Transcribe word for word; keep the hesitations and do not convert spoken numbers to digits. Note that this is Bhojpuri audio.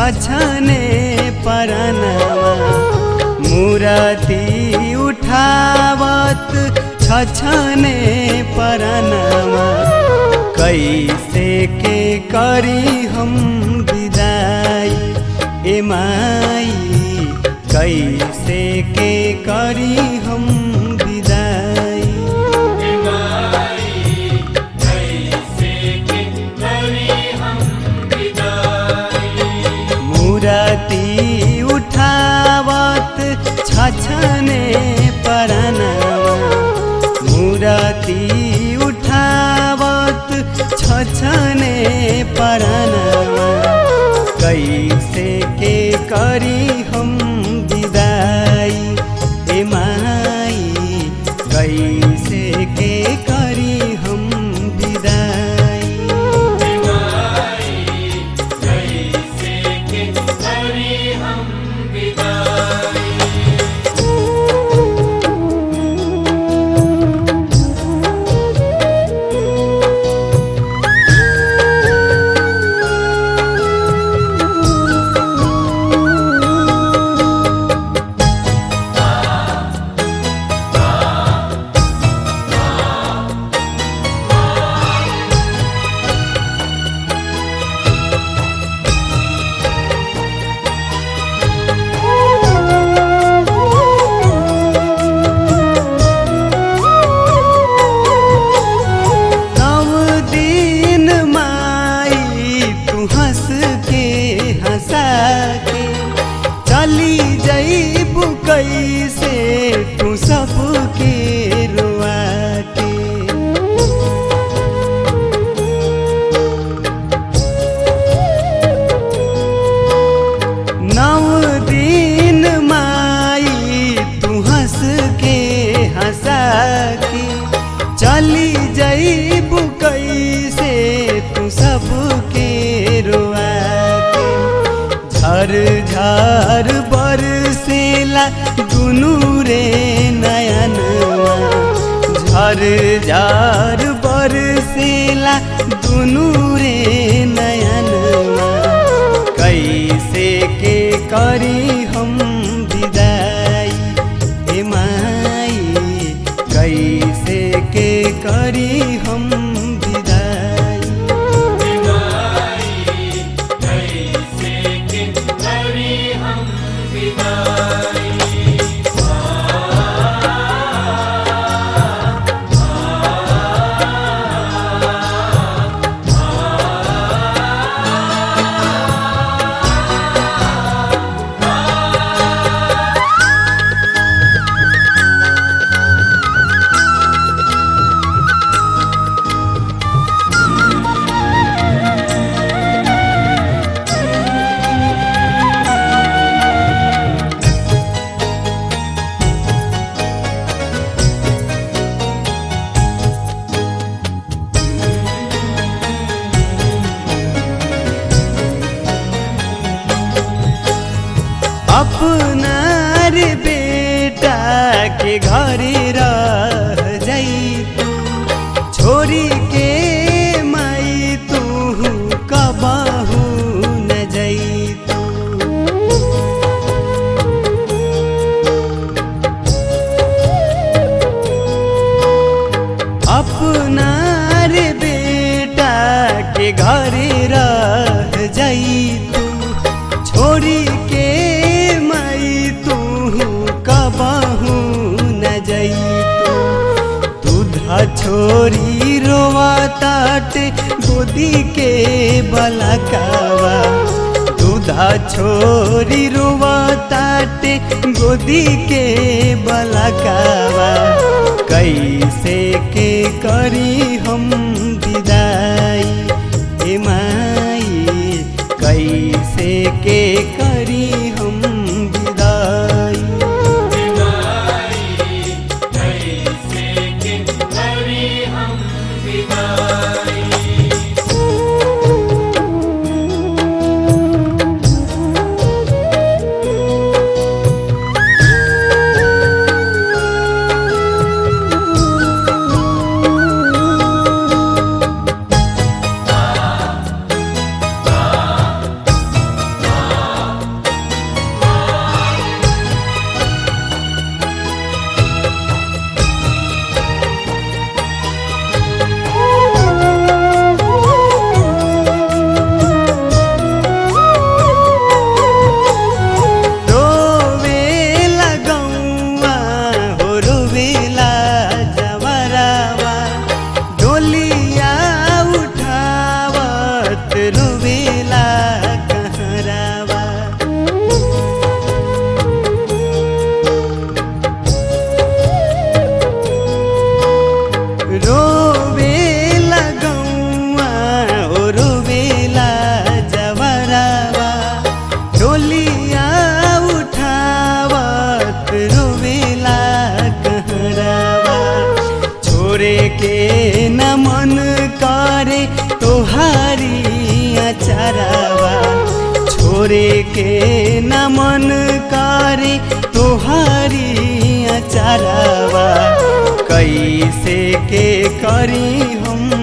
छछने परनवा मूर्ति उठावत छछने परनवा कैसे के करी हम विदाई ए माई कैसे के करी हम विदाई ए माई कैसे के करी हम विदाई मूर्ति उठावत छछने परनवा मूर्ति उठावत छछने परनवा कैसे के करी हम विदाई ए माई कैसे के करी हम विदाई ए माई कैसे के करी हम विदाई चली जईबू कैसे तू सबके रुआ के नौ दिन माई तू हंस के हंसा के चली जईबू कैसे तू सबके रुआ झर झर बरसेला दुनू रे नयनवा झर झर बरसेला दुनू रे नयनवा कैसे के करी हम विदाई ए माई कैसे के करी हम अपना रे बेटा के घरे रह जाई छोरी के माई तू कबहू न जाई अपना रे बेटा के घरे रह जाई छोरी के कबहू न जईतू दूधा छोरी रोवा ताटे गोदी के बलकावा दूधा छोरी रोवा ताटे गोदी के बलकावा कैसे के करी हम विदाई ए माई कैसे के करी हम विदाई छोरे के न मन करे तोहारी अचारवा, छोरे के न मन करे तोहारी अचारवा, कैसे के करी हम